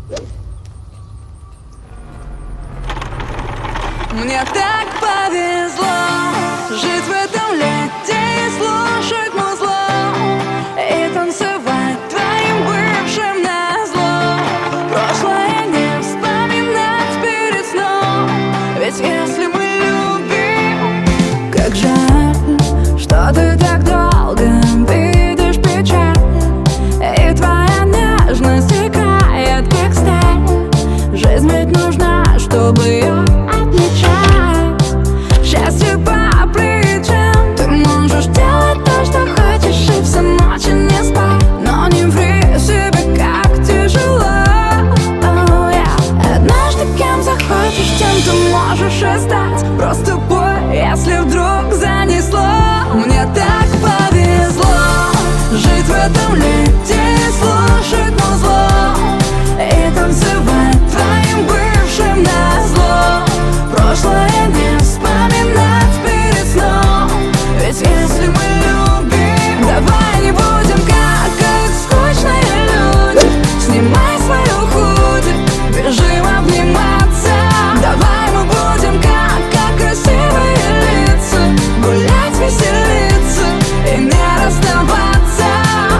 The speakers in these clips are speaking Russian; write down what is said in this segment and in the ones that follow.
Мне так повезло жить в этом лете и слушать музло и танцевать твоим бывшим назло. Прошлое не вспоминать перед сном, ведь если мы любим, как жаль, что ты так долго видишь печаль, и твоя нежность играет как сталь. Жизнь ведь нужна, чтобы ее отличать. Счастье по плечам. Ты можешь делать то, что хочешь, и всю ночь не спать, но не ври себе, как тяжело. Oh, yeah. Однажды кем захочешь, тем ты можешь и стать. Просто пой, если вдруг занесло. Мне так повезло жить в этом лете и слушать музло и танцевать твоим бывшим назло. Прошлое не вспоминать перед сном, ведь если мы любим, давай не будем как скучные люди. Снимай свою худи, бежим обниматься. Давай мы будем как красивые лица, гулять, веселиться и не расставаться.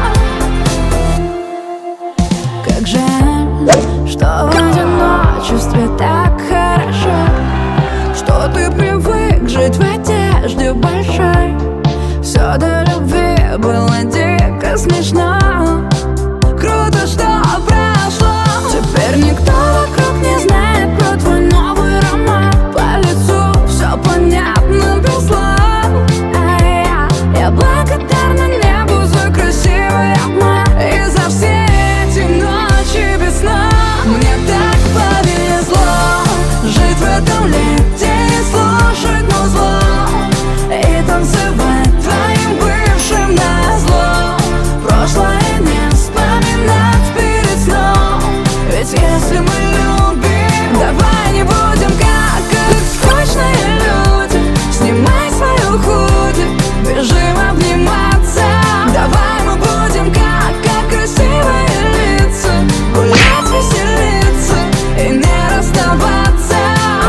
Как жаль, что в одиночестве так хорошо, что ты привык жить в одежде большой. Все до любви было дико смешно. Круто, что прошло. Теперь никто вокруг не знает про твой новый роман. По лицу все понятно без слов. Я благодарна небу за красивый обман и за все эти ночи без сна. Мне так повезло жить в этом лете и слушать музло и танцевать твоим бывшим назло. Прошлое не вспоминать перед сном, ведь если мы любим, давай не будем как скучные люди. Снимай свою худи, бежим обниматься. Давай мы будем как красивые лица, гулять, веселиться и не расставаться.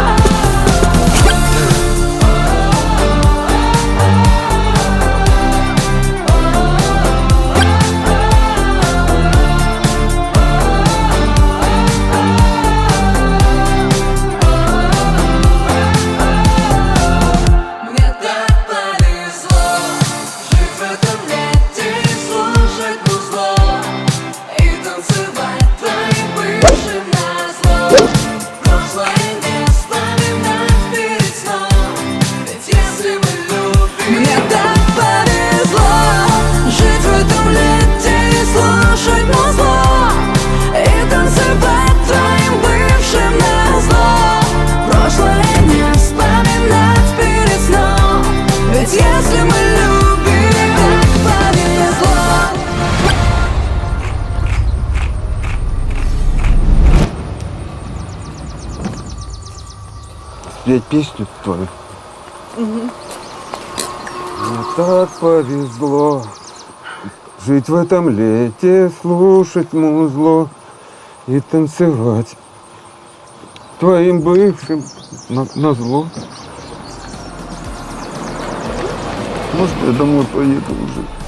Мне так повезло жить в этом лете и слушать музло и танцевать твоим бывшим назло. Прошлое не вспоминать перед сном, ведь если мы любим. Мне так повезло жить в этом лете и слушать музло и танцевать твоим бывшим назло. Прошлое не вспоминать перед сном, ведь если мы любим, так повезло. Спеть песню твою. Мне так повезло жить в этом лете, слушать музло и танцевать твоим бывшим назло. Может, я домой поеду уже?